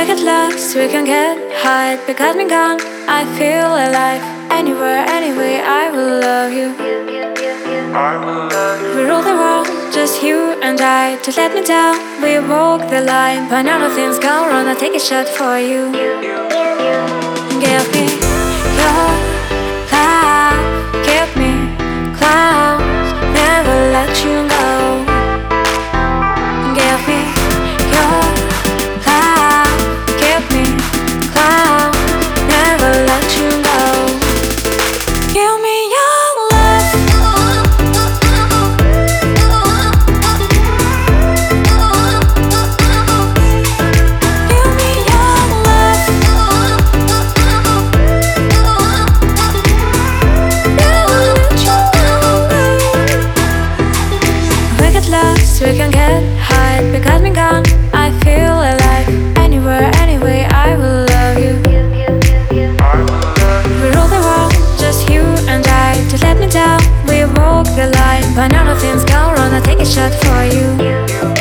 get lost, we can get high. Because me gone, I feel alive. Anywhere, anyway, I will love you. We rule the world, just you and I. Just let me down, we walk the line. But none of things go wrong, I'll take a shot for you. Give me your love, give me clouds, never let you go. Give me your love, give me clouds, never let you go. Give me your love. Give me your love. Never let you go. We get lost, we can get high. Because me gone, I feel alive. Anywhere, anyway, I will love you. We rule the world, just you and I. Just let me down, we walk the line. But none of things go wrong, I'll take a shot for you.